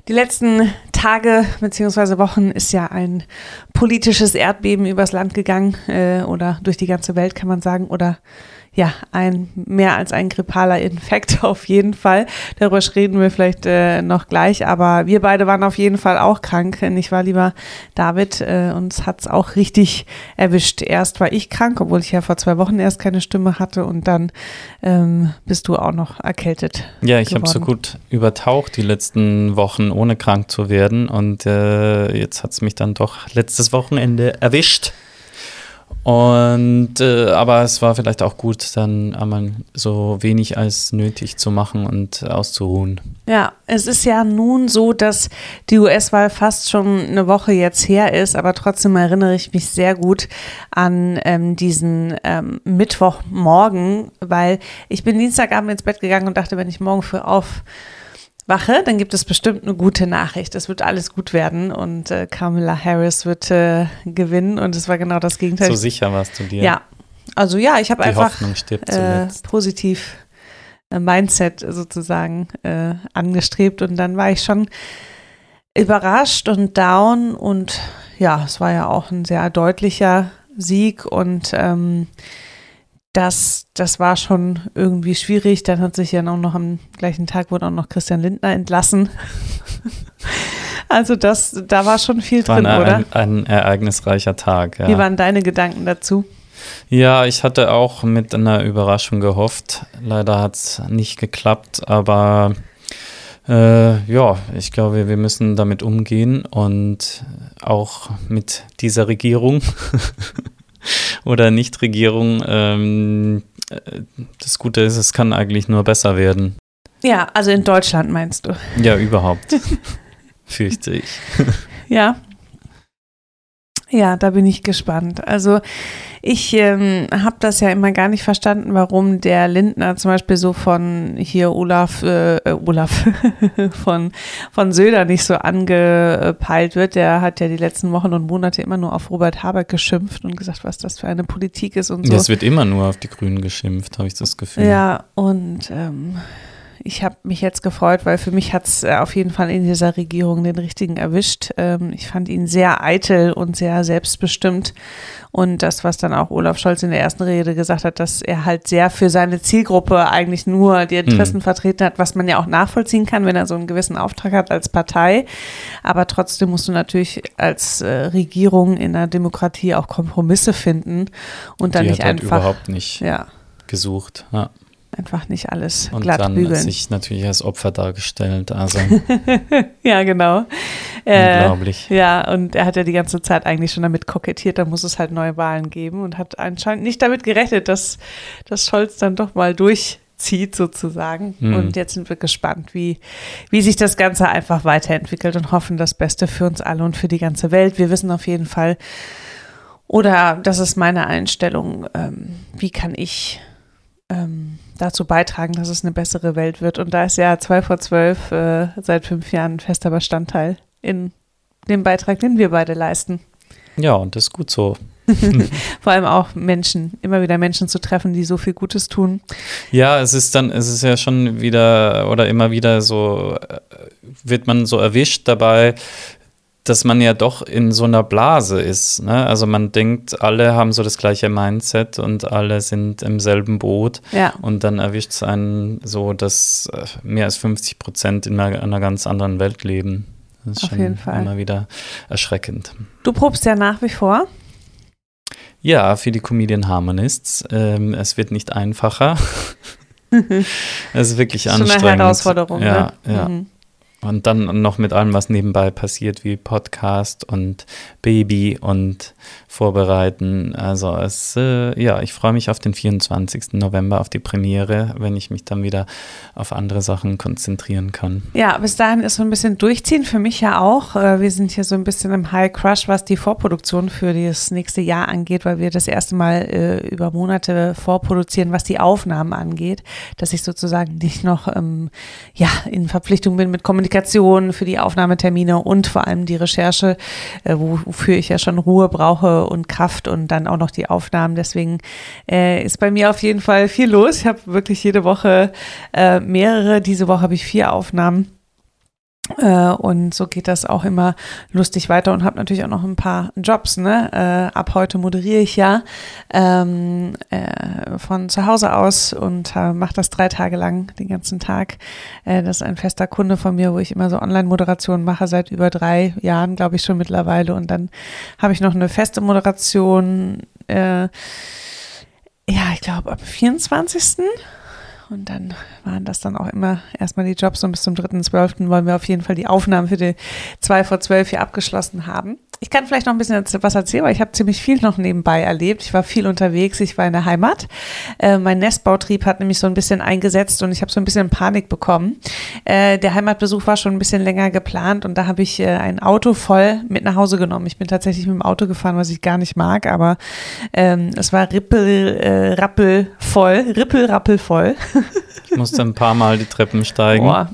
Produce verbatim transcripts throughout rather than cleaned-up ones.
Die letzten Tage bzw. Wochen ist ja ein politisches Erdbeben übers Land gegangen äh, oder durch die ganze Welt, kann man sagen, oder ja, ein mehr als ein grippaler Infekt auf jeden Fall. Darüber reden wir vielleicht äh, noch gleich, aber wir beide waren auf jeden Fall auch krank. Ich war lieber David, äh, uns hat's auch richtig erwischt. Erst war ich krank, obwohl ich ja vor zwei Wochen erst keine Stimme hatte, und dann ähm, bist du auch noch erkältet. Ja, ich habe so gut übertaucht die letzten Wochen, ohne krank zu werden, und äh, jetzt hat's mich dann doch letztes Wochenende erwischt. Und äh, aber es war vielleicht auch gut, dann einmal so wenig als nötig zu machen und auszuruhen. Ja, es ist ja nun so, dass die U S-Wahl fast schon eine Woche jetzt her ist, aber trotzdem erinnere ich mich sehr gut an ähm, diesen ähm, Mittwochmorgen, weil ich bin Dienstagabend ins Bett gegangen und dachte, wenn ich morgen früh auf wache, dann gibt es bestimmt eine gute Nachricht. Es wird alles gut werden und äh, Kamala Harris wird äh, gewinnen, und es war genau das Gegenteil. So sicher warst du dir? Ja, also ja, ich habe einfach Hoffnung stirbt äh, zuletzt. positiv äh, Mindset sozusagen äh, angestrebt, und dann war ich schon überrascht und down, und ja, es war ja auch ein sehr deutlicher Sieg, und ähm, Das, das war schon irgendwie schwierig. Dann hat sich ja auch noch am gleichen Tag wurde auch noch Christian Lindner entlassen. Also das, da war schon viel war drin, eine, oder? Ein, ein ereignisreicher Tag, ja. Wie waren deine Gedanken dazu? Ja, ich hatte auch mit einer Überraschung gehofft. Leider hat es nicht geklappt, aber äh, ja, ich glaube, wir müssen damit umgehen, und auch mit dieser Regierung. Oder Nichtregierung, ähm, das Gute ist, es kann eigentlich nur besser werden. Ja, also in Deutschland meinst du? Ja, überhaupt, fürchte ich. Ja. Ja, da bin ich gespannt. Also ich ähm, habe das ja immer gar nicht verstanden, warum der Lindner zum Beispiel so von hier Olaf, äh, Olaf von, von Söder nicht so angepeilt wird. Der hat ja die letzten Wochen und Monate immer nur auf Robert Habeck geschimpft und gesagt, was das für eine Politik ist und so. Ja, es wird immer nur auf die Grünen geschimpft, habe ich das Gefühl. Ja, und ähm, ich habe mich jetzt gefreut, weil für mich hat es auf jeden Fall in dieser Regierung den richtigen erwischt. Ähm, ich fand ihn sehr eitel und sehr selbstbestimmt. Und das, was dann auch Olaf Scholz in der ersten Rede gesagt hat, dass er halt sehr für seine Zielgruppe eigentlich nur die Interessen mhm. vertreten hat, was man ja auch nachvollziehen kann, wenn er so einen gewissen Auftrag hat als Partei. Aber trotzdem musst du natürlich als äh, Regierung in einer Demokratie auch Kompromisse finden und dann die nicht hat halt einfach überhaupt nicht ja. gesucht. Ja. Einfach nicht alles und glatt dann bügeln. sich natürlich als Opfer dargestellt. Also ja, genau. Unglaublich. Äh, ja, und er hat ja die ganze Zeit eigentlich schon damit kokettiert, da muss es halt neue Wahlen geben, und hat anscheinend nicht damit gerechnet, dass, dass Scholz dann doch mal durchzieht sozusagen. Mhm. Und jetzt sind wir gespannt, wie, wie sich das Ganze einfach weiterentwickelt, und hoffen das Beste für uns alle und für die ganze Welt. Wir wissen auf jeden Fall, oder das ist meine Einstellung, ähm, wie kann ich ähm, dazu beitragen, dass es eine bessere Welt wird. Und da ist ja zwei vor zwölf äh, seit fünf Jahren ein fester Bestandteil in dem Beitrag, den wir beide leisten. Ja, und das ist gut so. Vor allem auch Menschen, immer wieder Menschen zu treffen, die so viel Gutes tun. Ja, es ist dann, es ist ja schon wieder oder immer wieder so, wird man so erwischt dabei, dass man ja doch in so einer Blase ist, ne? Also man denkt, alle haben so das gleiche Mindset und alle sind im selben Boot. Ja. Und dann erwischt es einen so, dass mehr als fünfzig Prozent in einer, einer ganz anderen Welt leben. Das ist Auf schon jeden Fall. immer wieder erschreckend. Du probst ja nach wie vor. Ja, für die Comedian Harmonists. Ähm, es wird nicht einfacher. Es ist wirklich das ist anstrengend. Schon eine Herausforderung. Ja, ne? ja. Mhm. Und dann noch mit allem, was nebenbei passiert, wie Podcast und Baby und Vorbereiten. Also es, äh, ja, ich freue mich auf den vierundzwanzigsten November, auf die Premiere, wenn ich mich dann wieder auf andere Sachen konzentrieren kann. Ja, bis dahin ist so ein bisschen durchziehen, für mich ja auch. Wir sind hier so ein bisschen im High Crush, was die Vorproduktion für das nächste Jahr angeht, weil wir das erste Mal äh, über Monate vorproduzieren, was die Aufnahmen angeht, dass ich sozusagen nicht noch ähm, ja, in Verpflichtung bin mit Kommunikation für die Aufnahmetermine und vor allem die Recherche, äh, wofür ich ja schon Ruhe brauche und Kraft und dann auch noch die Aufnahmen. Deswegen äh, ist bei mir auf jeden Fall viel los. Ich habe wirklich jede Woche äh, mehrere. Diese Woche habe ich vier Aufnahmen Und so geht das auch immer lustig weiter und habe natürlich auch noch ein paar Jobs. Ne? Äh, ab heute moderiere ich ja ähm, äh, von zu Hause aus und äh, mache das drei Tage lang, den ganzen Tag. Äh, das ist ein fester Kunde von mir, wo ich immer so Online-Moderationen mache, seit über drei Jahren, glaube ich, schon mittlerweile. Und dann habe ich noch eine feste Moderation, äh, ja, ich glaube, ab vierundzwanzigsten Und dann waren das dann auch immer erstmal die Jobs und bis zum dritten zwölften wollen wir auf jeden Fall die Aufnahmen für die zwei vor zwölf hier abgeschlossen haben. Ich kann vielleicht noch ein bisschen was erzählen, weil ich habe ziemlich viel noch nebenbei erlebt. Ich war viel unterwegs, ich war in der Heimat. Äh, mein Nestbautrieb hat nämlich so ein bisschen eingesetzt und ich habe so ein bisschen Panik bekommen. Äh, der Heimatbesuch war schon ein bisschen länger geplant und da habe ich äh, ein Auto voll mit nach Hause genommen. Ich bin tatsächlich mit dem Auto gefahren, was ich gar nicht mag, aber ähm, es war rippel, äh, rappel voll, rippel, rappel voll. Ich musste ein paar Mal die Treppen steigen. Boah.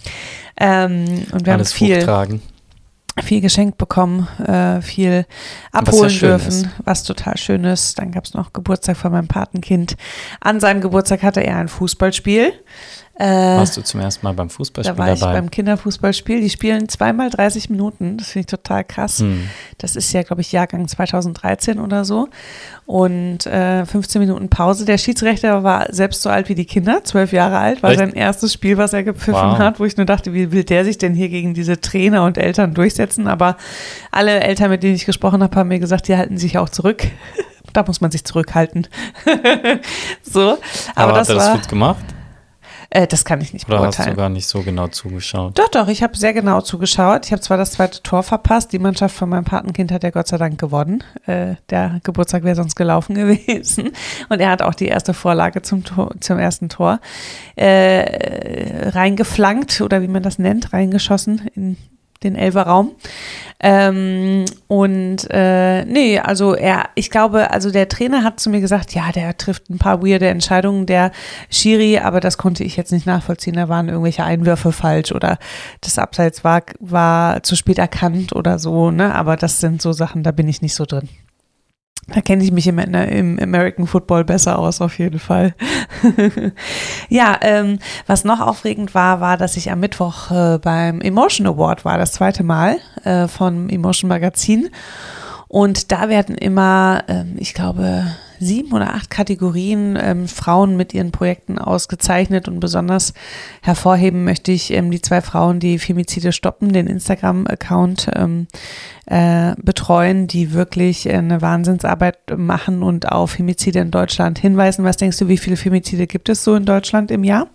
Ähm, und wir Alles haben viel, hochtragen. viel geschenkt bekommen, äh, viel abholen ja dürfen, ist. Was total schön ist. Dann gab es noch Geburtstag von meinem Patenkind. An seinem Geburtstag hatte er ein Fußballspiel. Äh, Warst du zum ersten Mal beim Fußballspiel dabei? Da war ich dabei? beim Kinderfußballspiel. Die spielen zweimal dreißig Minuten. Das finde ich total krass. Hm. Das ist ja, glaube ich, Jahrgang zweitausenddreizehn oder so. Und äh, fünfzehn Minuten Pause. Der Schiedsrichter war selbst so alt wie die Kinder, zwölf Jahre alt. War Echt? Sein erstes Spiel, was er gepfiffen wow. hat, wo ich nur dachte, wie will der sich denn hier gegen diese Trainer und Eltern durchsetzen? Aber alle Eltern, mit denen ich gesprochen habe, haben mir gesagt, die halten sich auch zurück. Da muss man sich zurückhalten. So. Aber, Aber das hat er das war, gut gemacht? Äh, das kann ich nicht Oder beurteilen. hast du gar nicht so genau zugeschaut? Doch, doch, ich habe sehr genau zugeschaut. Ich habe zwar das zweite Tor verpasst, die Mannschaft von meinem Patenkind hat ja Gott sei Dank gewonnen. Äh, der Geburtstag wäre sonst gelaufen gewesen. Und er hat auch die erste Vorlage zum, Tor, zum ersten Tor äh, reingeflankt oder wie man das nennt, reingeschossen in den Elferraum. Ähm, und äh, nee, also er, ich glaube, also der Trainer hat zu mir gesagt, ja, der trifft ein paar weirde Entscheidungen, der Schiri, aber das konnte ich jetzt nicht nachvollziehen. Da waren irgendwelche Einwürfe falsch oder das Abseits war, war zu spät erkannt oder so, ne? Aber das sind so Sachen, da bin ich nicht so drin. Da kenne ich mich im, im American Football besser aus, auf jeden Fall. Ja, ähm, was noch aufregend war, war, dass ich am Mittwoch äh, beim Emotion Award war, das zweite Mal äh, von Emotion Magazin. Und da werden immer, ähm, ich glaube, sieben oder acht Kategorien ähm, Frauen mit ihren Projekten ausgezeichnet und besonders hervorheben möchte ich ähm, die zwei Frauen, die Femizide stoppen, den Instagram-Account ähm, äh, betreuen, die wirklich äh, eine Wahnsinnsarbeit machen und auf Femizide in Deutschland hinweisen. Was denkst du, wie viele Femizide gibt es so in Deutschland im Jahr?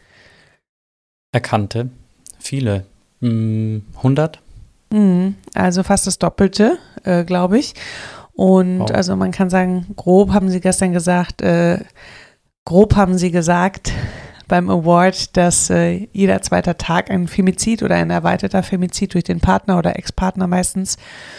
Erkannte, viele, hm, hundert? Also fast das Doppelte, äh, glaube ich. Und wow. Also man kann sagen, grob haben sie gestern gesagt, äh, grob haben sie gesagt beim Award, dass äh, jeder zweite Tag ein Femizid oder ein erweiterter Femizid durch den Partner oder Ex-Partner meistens,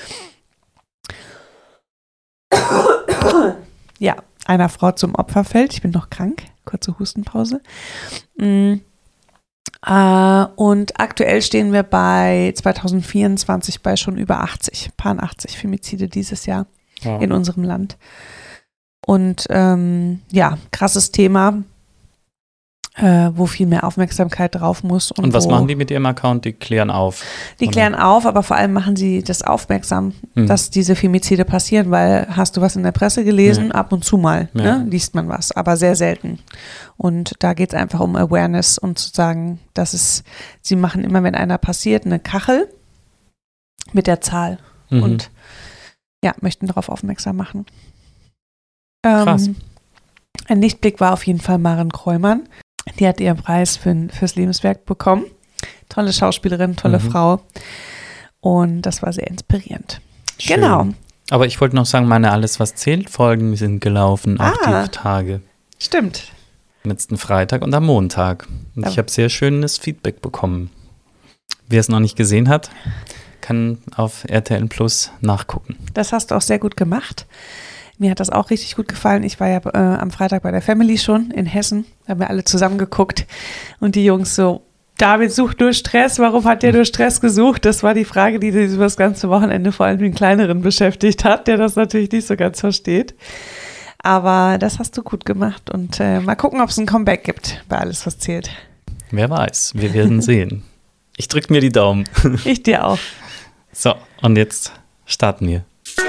ja, einer Frau zum Opfer fällt. Ich bin noch krank, kurze Hustenpause. Mhm. Uh, und aktuell stehen wir bei zwanzig vierundzwanzig bei schon über achtzig, paar achtzig Femizide dieses Jahr ja. in unserem Land. Und ähm, ja, krasses Thema, äh, wo viel mehr Aufmerksamkeit drauf muss. Und, und was wo, machen die mit ihrem Account? Die klären auf? Die oder? klären auf, aber vor allem machen sie das aufmerksam, hm. dass diese Femizide passieren, weil hast du was in der Presse gelesen? Ja. Ab und zu mal ja. ne, liest man was, aber sehr selten. Und da geht es einfach um Awareness und zu sagen, dass es, sie machen immer, wenn einer passiert, eine Kachel mit der Zahl mhm. und ja, möchten darauf aufmerksam machen. Krass. Ähm, ein Lichtblick war auf jeden Fall Maren Kräumann. Die hat ihren Preis für, fürs Lebenswerk bekommen. Tolle Schauspielerin, tolle mhm. Frau. Und das war sehr inspirierend. Schön. Genau. Aber ich wollte noch sagen, meine Alles, was zählt Folgen sind gelaufen, auch ah, die Tage. Stimmt. Letzten Freitag und am Montag. Und ja. ich habe sehr schönes Feedback bekommen. Wer es noch nicht gesehen hat, kann auf R T L Plus nachgucken. Das hast du auch sehr gut gemacht. Mir hat das auch richtig gut gefallen. Ich war ja äh, am Freitag bei der Family schon in Hessen. Da haben wir alle zusammen geguckt. Und die Jungs so, David sucht nur Stress. Warum hat der nur Stress gesucht? Das war die Frage, die über das ganze Wochenende vor allem den Kleineren beschäftigt hat, der das natürlich nicht so ganz versteht. Aber das hast du gut gemacht. Und äh, mal gucken, ob es ein Comeback gibt bei Alles, was zählt. Wer weiß. Wir werden sehen. Ich drücke mir die Daumen. Ich dir auch. So, und jetzt starten wir.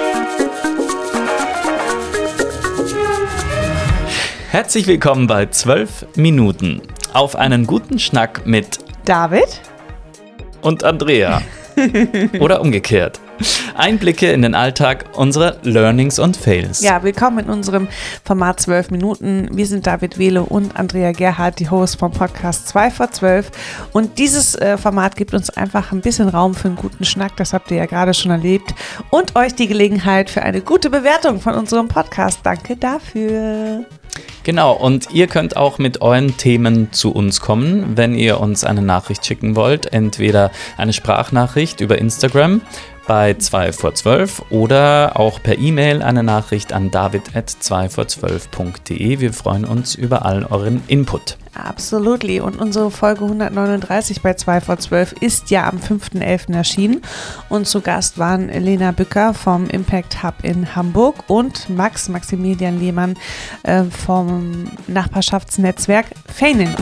Herzlich willkommen bei zwölf Minuten. Auf einen guten Schnack mit David und Andrea. Oder umgekehrt. Einblicke in den Alltag unserer Learnings und Fails. Ja, willkommen in unserem Format zwölf Minuten. Wir sind David Wehle und Andrea Gerhardt, die Hosts vom Podcast zwei vor zwölf. Und dieses äh, Format gibt uns einfach ein bisschen Raum für einen guten Schnack, das habt ihr ja gerade schon erlebt. Und euch die Gelegenheit für eine gute Bewertung von unserem Podcast. Danke dafür. Genau, und ihr könnt auch mit euren Themen zu uns kommen, wenn ihr uns eine Nachricht schicken wollt. Entweder eine Sprachnachricht über Instagram bei zwei vor zwölf oder auch per E-Mail eine Nachricht an david at zwei vor zwölf punkt de. Wir freuen uns über all euren Input. Absolutely. Und unsere Folge hundertneununddreißig bei zwei vor zwölf ist ja am fünften elften erschienen. Und zu Gast waren Lena Bücker vom Impact Hub in Hamburg und Max, Maximilian Lehmann äh, vom Nachbarschaftsnetzwerk Feining.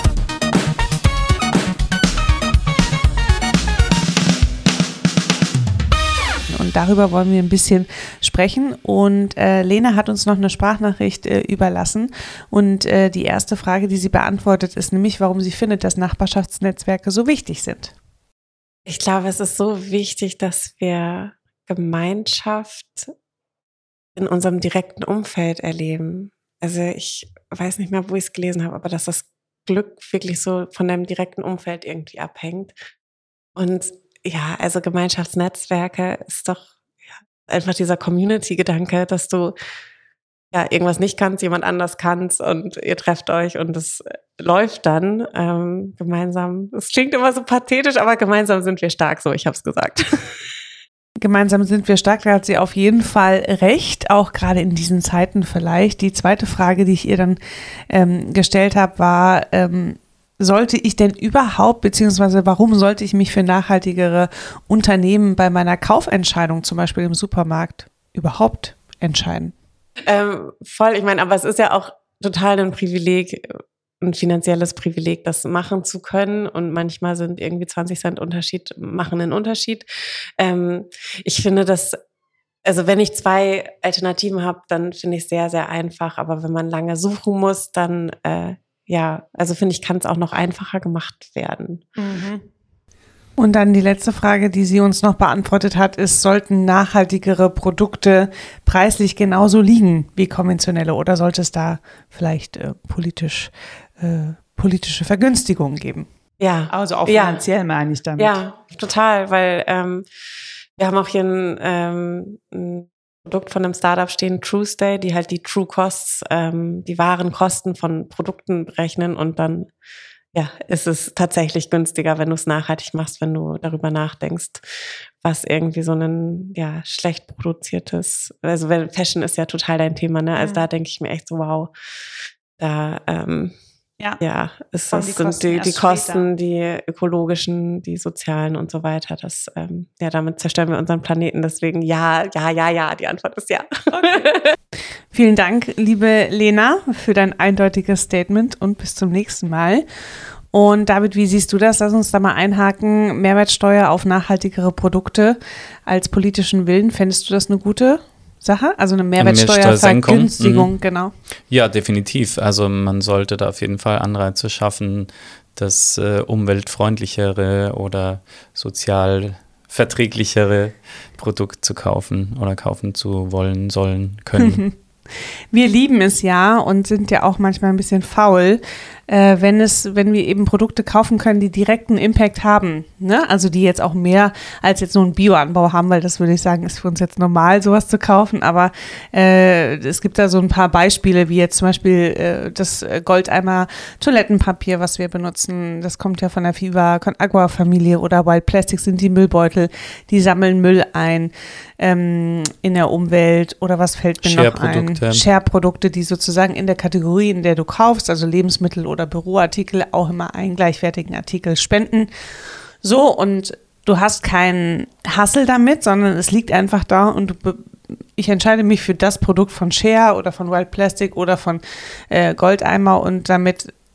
Und darüber wollen wir ein bisschen sprechen. Und äh, Lena hat uns noch eine Sprachnachricht äh, überlassen. Und äh, die erste Frage, die sie beantwortet, ist nämlich, warum sie findet, dass Nachbarschaftsnetzwerke so wichtig sind. Ich glaube, es ist so wichtig, dass wir Gemeinschaft in unserem direkten Umfeld erleben. Also ich weiß nicht mehr, wo ich es gelesen habe, aber dass das Glück wirklich so von deinem direkten Umfeld irgendwie abhängt. Und ja, also Gemeinschaftsnetzwerke ist doch ja, einfach dieser Community-Gedanke, dass du ja irgendwas nicht kannst, jemand anders kannst und ihr trefft euch und es läuft dann ähm, gemeinsam. Es klingt immer so pathetisch, aber gemeinsam sind wir stark, so ich habe es gesagt. Gemeinsam sind wir stark, da hat sie auf jeden Fall recht, auch gerade in diesen Zeiten vielleicht. Die zweite Frage, die ich ihr dann ähm, gestellt habe, war, ähm, sollte ich denn überhaupt, beziehungsweise warum sollte ich mich für nachhaltigere Unternehmen bei meiner Kaufentscheidung, zum Beispiel im Supermarkt, überhaupt entscheiden? Ähm, voll, ich meine, aber es ist ja auch total ein Privileg, ein finanzielles Privileg, das machen zu können. Und manchmal sind irgendwie zwanzig Cent Unterschied, machen einen Unterschied. Ähm, ich finde das, also wenn ich zwei Alternativen habe, dann finde ich es sehr, sehr einfach. Aber wenn man lange suchen muss, dann äh, ja, also finde ich, kann es auch noch einfacher gemacht werden. Mhm. Und dann die letzte Frage, die sie uns noch beantwortet hat, ist, sollten nachhaltigere Produkte preislich genauso liegen wie konventionelle oder sollte es da vielleicht äh, politisch, äh, politische Vergünstigungen geben? Ja. Also auch finanziell ja. meine ich damit. Ja, total, weil ähm, wir haben auch hier ein, ähm, ein Produkt von einem Startup stehen, TrueStay, die halt die True Costs, ähm, die wahren Kosten von Produkten berechnen und dann ja, ist es tatsächlich günstiger, wenn du es nachhaltig machst, wenn du darüber nachdenkst, was irgendwie so ein ja schlecht produziertes, also Fashion ist ja total dein Thema, ne? Also mhm. da denke ich mir echt so, wow, da ähm, Ja, ja ist das, die sind die, die Kosten, die ökologischen, die sozialen und so weiter. Das, ähm, ja, damit zerstören wir unseren Planeten. Deswegen ja, ja, ja, ja. Die Antwort ist ja. Okay. Vielen Dank, liebe Lena, für dein eindeutiges Statement und bis zum nächsten Mal. Und David, wie siehst du das? Lass uns da mal einhaken. Mehrwertsteuer auf nachhaltigere Produkte als politischen Willen. Fändest du das eine gute Sache? Also eine Mehrwertsteuervergünstigung, mhm. genau. Ja, definitiv. Also man sollte da auf jeden Fall Anreize schaffen, das äh, umweltfreundlichere oder sozial verträglichere Produkt zu kaufen oder kaufen zu wollen, sollen, können. Wir lieben es ja und sind ja auch manchmal ein bisschen faul, äh, wenn es, wenn wir eben Produkte kaufen können, die direkten Impact haben, ne? Also die jetzt auch mehr als jetzt nur einen Bioanbau haben, weil das würde ich sagen, ist für uns jetzt normal, sowas zu kaufen, aber äh, es gibt da so ein paar Beispiele, wie jetzt zum Beispiel äh, das Goldeimer Toilettenpapier, was wir benutzen, das kommt ja von der Viva Con Agua Familie oder Wild Plastic sind die Müllbeutel, die sammeln Müll ein ähm, in der Umwelt oder was fällt mir noch ein? Share-Produkte, die sozusagen in der Kategorie, in der du kaufst, also Lebensmittel oder Büroartikel, auch immer einen gleichwertigen Artikel spenden. So, und du hast keinen Hassel damit, sondern es liegt einfach da und du be- ich entscheide mich für das Produkt von Share oder von Wild Plastic oder von äh, Goldeimer und damit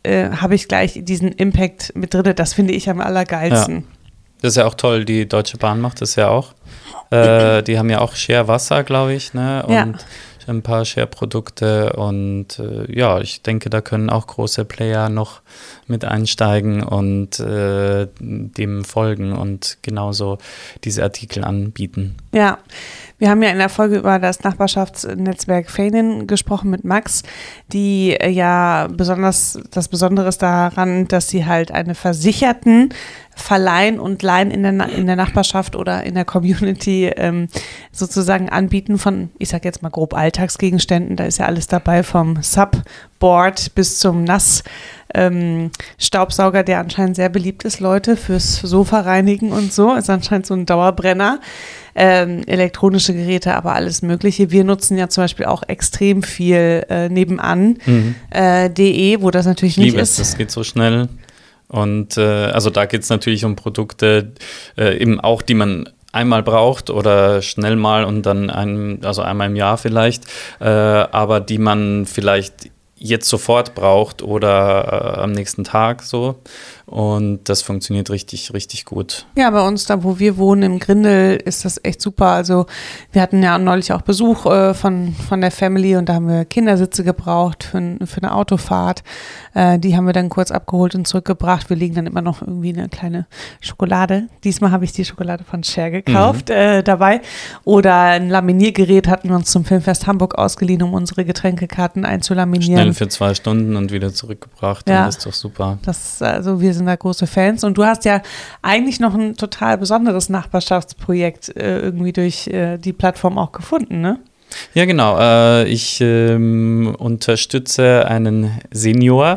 äh, habe ich gleich diesen Impact mit drin. Das finde ich am allergeilsten. Ja. Das ist ja auch toll, die Deutsche Bahn macht das ja auch. Äh, die haben ja auch Share Wasser, glaube ich, ne? Und ja. ein paar Share-Produkte und äh, ja, ich denke, da können auch große Player noch mit einsteigen und äh, dem folgen und genauso diese Artikel anbieten. Ja, wir haben ja in der Folge über das Nachbarschaftsnetzwerk Feinen gesprochen mit Max, die äh, ja besonders, das Besondere ist daran, dass sie halt eine versicherten verleihen und leihen in der, in der Nachbarschaft oder in der Community ähm, sozusagen anbieten von, ich sag jetzt mal grob Alltagsgegenständen, da ist ja alles dabei, vom Subboard bis zum Nass ähm, Staubsauger, der anscheinend sehr beliebt ist, Leute, fürs Sofa reinigen und so, ist anscheinend so ein Dauerbrenner. Ähm, elektronische Geräte, aber alles Mögliche. Wir nutzen ja zum Beispiel auch extrem viel äh, nebenan mhm. äh, .de, wo das natürlich ich nicht liebe ist. Es, das geht so schnell. Und äh, also da geht es natürlich um Produkte, äh, eben auch, die man einmal braucht oder schnell mal und dann ein, also einmal im Jahr vielleicht, äh, aber die man vielleicht jetzt sofort braucht oder äh, am nächsten Tag so. Und das funktioniert richtig, richtig gut. Ja, bei uns, da wo wir wohnen, im Grindel, ist das echt super. Also wir hatten ja neulich auch Besuch äh, von, von der Family und da haben wir Kindersitze gebraucht für, für eine Autofahrt. Äh, die haben wir dann kurz abgeholt und zurückgebracht. Wir legen dann immer noch irgendwie eine kleine Schokolade. Diesmal habe ich die Schokolade von Share gekauft mhm. äh, dabei. Oder ein Laminiergerät hatten wir uns zum Filmfest Hamburg ausgeliehen, um unsere Getränkekarten einzulaminieren. Schnell für zwei Stunden und wieder zurückgebracht. Ja, das ist doch super. Das, also wir sind da große Fans und du hast ja eigentlich noch ein total besonderes Nachbarschaftsprojekt äh, irgendwie durch äh, die Plattform auch gefunden, ne? Ja, genau. Äh, ich ähm, unterstütze einen Senior,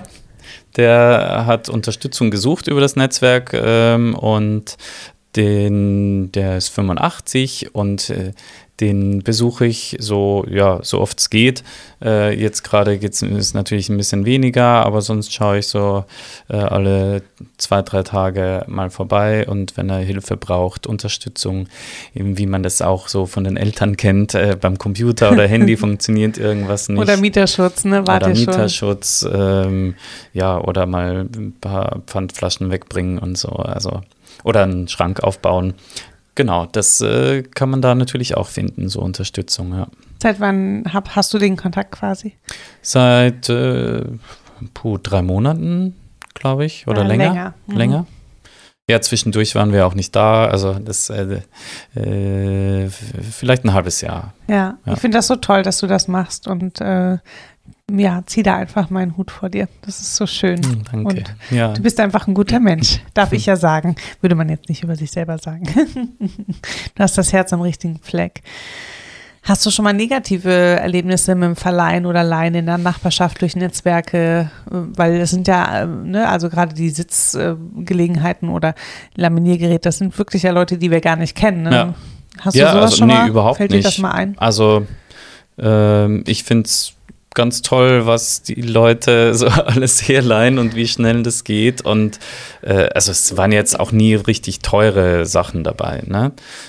der hat Unterstützung gesucht über das Netzwerk ähm, und den, der ist fünfundachtzig und äh, den besuche ich so, ja, so oft es geht. Äh, jetzt gerade geht es natürlich ein bisschen weniger, aber sonst schaue ich so äh, alle zwei, drei Tage mal vorbei und wenn er Hilfe braucht, Unterstützung, eben wie man das auch so von den Eltern kennt, äh, beim Computer oder Handy funktioniert irgendwas nicht. Oder Mieterschutz, ne? Wart oder ihr Mieterschutz, ähm, ja, oder mal ein paar Pfandflaschen wegbringen und so, also oder einen Schrank aufbauen. Genau, das äh, kann man da natürlich auch finden, so Unterstützung, ja. Seit wann hab, hast du den Kontakt quasi? Seit äh, puh, drei Monaten, glaube ich, oder ja, länger. Länger. Mhm. länger. Ja, zwischendurch waren wir auch nicht da, also das äh, äh, vielleicht ein halbes Jahr. Ja, ja. Ich finde das so toll, dass du das machst und äh, ja, zieh da einfach meinen Hut vor dir. Das ist so schön. Hm, danke. Und ja. Du bist einfach ein guter Mensch, darf ich ja sagen. Würde man jetzt nicht über sich selber sagen. Du hast das Herz am richtigen Fleck. Hast du schon mal negative Erlebnisse mit dem Verleihen oder Leihen in der Nachbarschaft durch Netzwerke? Weil es sind ja, ne, also gerade die Sitzgelegenheiten oder Laminiergeräte, das sind wirklich ja Leute, die wir gar nicht kennen. Ne? Ja. Hast du ja, sowas also, schon nee, mal? Überhaupt Fällt nicht. dir das mal ein? Also ähm, ich finde es ganz toll, was die Leute so alles herleihen und wie schnell das geht. Und äh, also es waren jetzt auch nie richtig teure Sachen dabei. Ne?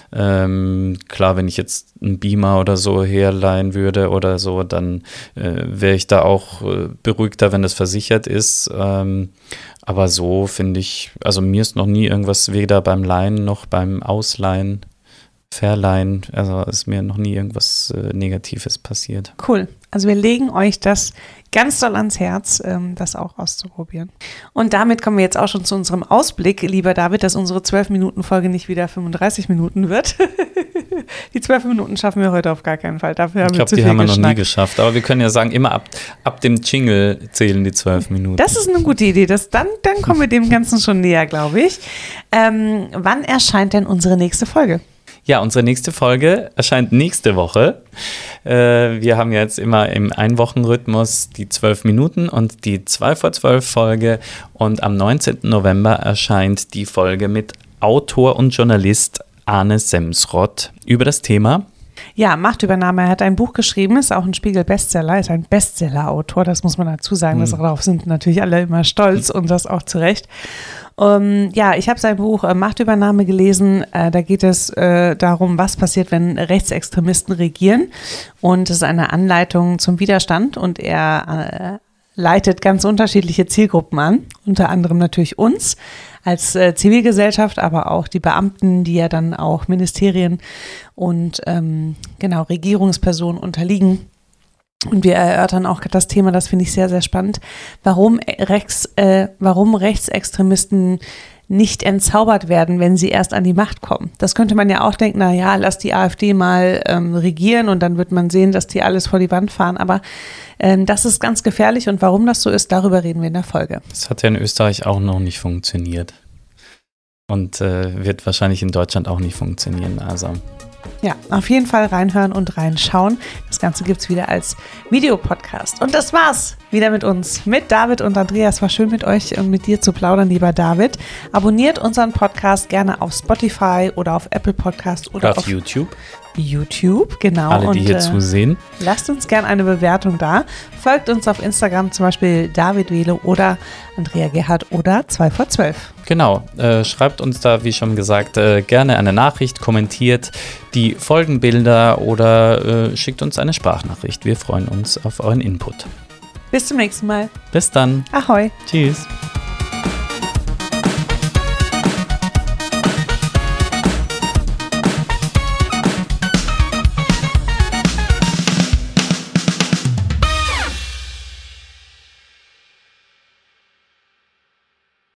Ähm, klar, wenn ich jetzt einen Beamer oder so herleihen würde oder so, dann äh, wäre ich da auch äh, beruhigter, wenn das versichert ist. Ähm, aber so finde ich, also mir ist noch nie irgendwas weder beim Leihen noch beim Ausleihen, Verleihen, also ist mir noch nie irgendwas äh, Negatives passiert. Cool. Also wir legen euch das ganz doll ans Herz, ähm, das auch auszuprobieren. Und damit kommen wir jetzt auch schon zu unserem Ausblick, lieber David, dass unsere zwölf-Minuten-Folge nicht wieder fünfunddreißig Minuten wird. Die zwölf Minuten schaffen wir heute auf gar keinen Fall. Dafür haben ich wir glaube, zu die viel haben wir noch geschnackt. nie geschafft. Aber wir können ja sagen, immer ab, ab dem Jingle zählen die zwölf Minuten. Das ist eine gute Idee. Das, dann, dann kommen wir dem Ganzen schon näher, glaube ich. Ähm, wann erscheint denn unsere nächste Folge? Ja, unsere nächste Folge erscheint nächste Woche. Äh, wir haben jetzt immer im Einwochenrhythmus die zwölf Minuten und die zwei vor zwölf Folge. Und am neunzehnten November erscheint die Folge mit Autor und Journalist Arne Semsrott über das Thema Ja, Machtübernahme. Er hat ein Buch geschrieben, ist auch ein Spiegel-Bestseller, ist ein Bestseller-Autor, das muss man dazu sagen. Hm. Darauf sind natürlich alle immer stolz und das auch zu Recht. Um, ja, ich habe sein Buch äh, Machtübernahme gelesen. Äh, da geht es äh, darum, was passiert, wenn Rechtsextremisten regieren. Und es ist eine Anleitung zum Widerstand. Und er leitet ganz unterschiedliche Zielgruppen an, unter anderem natürlich uns als äh, Zivilgesellschaft, aber auch die Beamten, die ja dann auch Ministerien und ähm, genau Regierungspersonen unterliegen. Und wir erörtern auch das Thema, das finde ich sehr, sehr spannend, warum, Rechts, äh, warum Rechtsextremisten nicht entzaubert werden, wenn sie erst an die Macht kommen. Das könnte man ja auch denken, na ja, lass die AfD mal ähm, regieren und dann wird man sehen, dass die alles vor die Wand fahren. Aber ähm, das ist ganz gefährlich und warum das so ist, darüber reden wir in der Folge. Das hat ja in Österreich auch noch nicht funktioniert und äh, wird wahrscheinlich in Deutschland auch nicht funktionieren. Also ja, auf jeden Fall reinhören und reinschauen. Das Ganze gibt es wieder als Videopodcast. Und das war's wieder mit uns, mit David und Andreas. War schön mit euch und mit dir zu plaudern, lieber David. Abonniert unseren Podcast gerne auf Spotify oder auf Apple Podcast oder auf, auf YouTube. YouTube, genau. Alle, die und, hier äh, zusehen. Lasst uns gerne eine Bewertung da. Folgt uns auf Instagram, zum Beispiel David Wele oder Andrea Gerhardt oder zwei vor zwölf. Genau, äh, schreibt uns da, wie schon gesagt, äh, gerne eine Nachricht, kommentiert die Folgenbilder oder äh, schickt uns eine Sprachnachricht. Wir freuen uns auf euren Input. Bis zum nächsten Mal. Bis dann. Ahoi. Tschüss.